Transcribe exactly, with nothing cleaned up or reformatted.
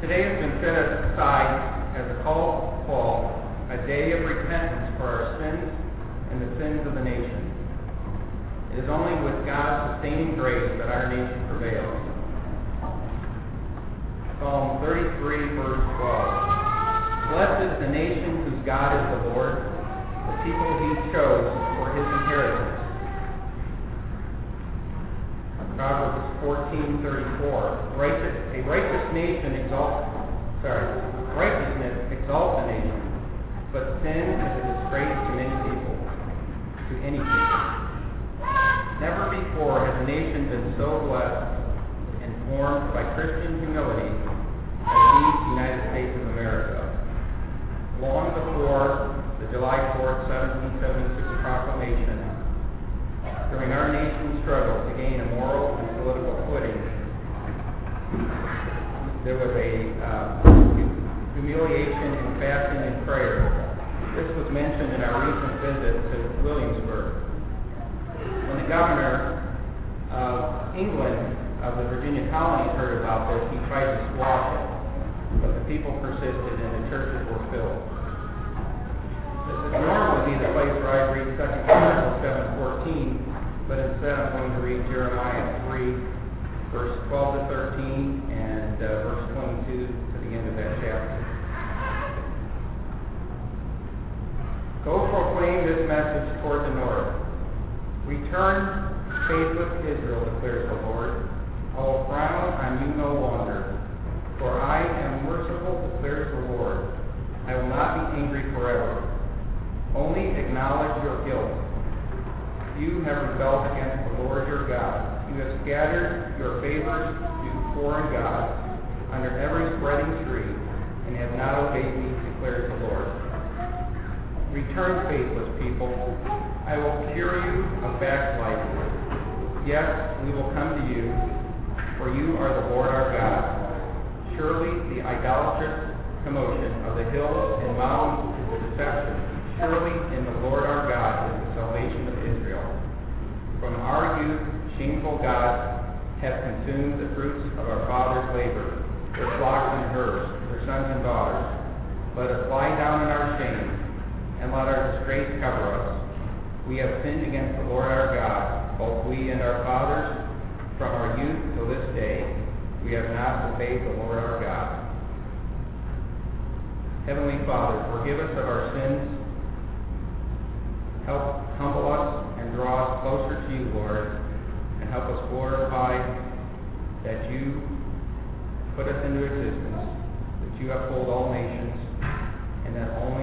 today has been set aside as a call to Paul, a day of repentance for our sins and the sins of the nation. It is only with God's sustaining grace that our nation prevails. Psalm thirty-three, verse twelve. Blessed is the nation whose God is the Lord, the people he chose for his inheritance. Proverbs fourteen, thirty-four. Righteous, a righteous nation exalts, sorry, righteousness exalts a nation, but sin is a disgrace to many people, to any people. Never before has a nation been so blessed and formed by Christian humility as these United States of America. Long before the July fourth, seventeen seventy-six proclamation, during our nation's struggle to gain a moral and political footing, there was a uh, humiliation in fasting and prayer. This was mentioned in our recent visit to Williamsburg. When the governor of England, of the Virginia colonies, heard about this, he tried to squash it, but the people persisted and the churches were filled. This is normally the place where I read Second Chronicles seven fourteen, but instead I'm going to read Jeremiah three, verse twelve to thirteen, and uh, verse twenty-two to the end of that chapter. Go proclaim this message toward the north. Return faithless Israel, declares the Lord. I will frown on you no longer, for I am merciful, declares the Lord. I will not be angry forever. Only acknowledge your guilt. You have rebelled against the Lord your God. You have scattered your favors to foreign gods under every spreading tree, and have not obeyed me, declares the Lord. Return, faithless people. I will cure you of backsliding. Yes, we will come to you, for you are the Lord our God. Surely the idolatrous commotion of the hills and mountains is a deception. Surely in the Lord our God is the salvation of Israel. From our youth, shameful gods have consumed the fruits of our fathers' labor, their flocks and herds, their sons and daughters. Let us lie down in our shame, and let our disgrace cover us. We have sinned against the Lord our God, both we and our fathers, from our youth till this day. We have not obeyed the Lord our God. Heavenly Father, forgive us of our sins. Help humble us and draw us closer to you, Lord, and help us glorify that you put us into existence, that you uphold all nations, and that only